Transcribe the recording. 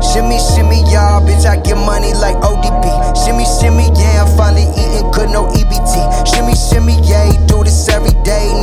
Shimmy, shimmy, y'all, bitch, I get money like ODB. Shimmy, shimmy, yeah, I'm finally eating good, no EBT. Shimmy, shimmy, yeah, do this every day.